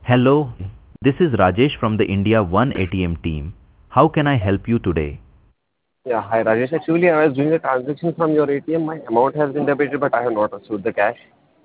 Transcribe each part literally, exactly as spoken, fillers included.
Hello, this is Rajesh from the India One A T M team. How can I help you today? Yeah, hi Rajesh. Actually, I was doing a transaction from your A T M. My amount has been debited, but I have not received the cash.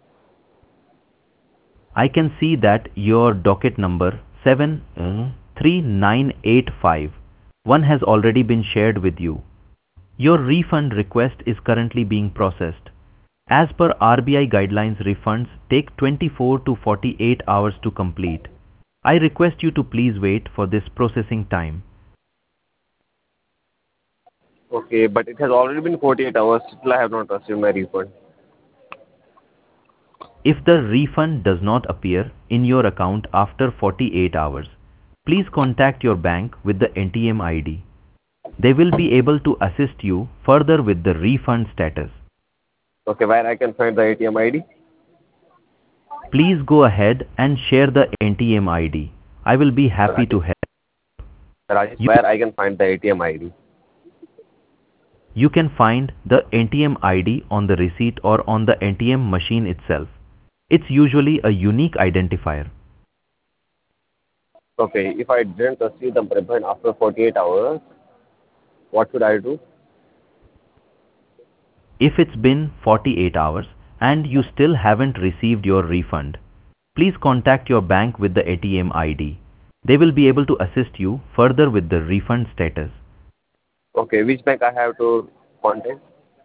I can see that your docket number seven three nine eight five one has already been shared with you. Your refund request is currently being processed. As per R B I guidelines, refunds take twenty-four to forty-eight hours to complete. I request you to please wait for this processing time. Okay, but it has already been forty-eight hours. Still, I have not received my refund. If the refund does not appear in your account after forty-eight hours, please contact your bank with the N T M I D. They will be able to assist you further with the refund status. Okay, where I can find the A T M I D? Please go ahead and share the N T M I D. I will be happy to Rajesh, help. Rajesh, You, where I can find the A T M I D? you can find the N T M I D on the receipt or on the N T M machine itself. It's usually a unique identifier. Okay, if I didn't receive the refund after forty-eight hours, what should I do? If it's been forty-eight hours and you still haven't received your refund, please contact your bank with the A T M I D. They will be able to assist you further with the refund status. Okay, which bank I have to contact?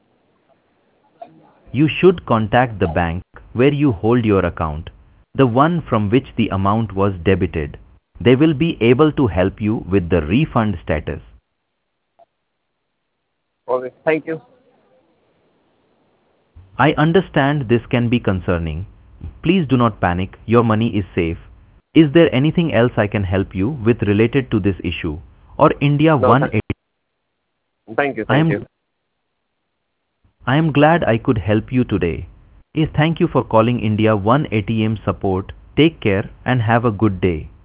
You should contact the bank where you hold your account, the one from which the amount was debited. They will be able to help you with the refund status. Okay, thank you. I understand this can be concerning. Please do not panic. Your money is safe. Is there anything else I can help you with related to this issue? Or India No, one? th- thank you, I thank am you. I am glad I could help you today. Yes, thank you for calling India One A T M support. Take care and have a good day.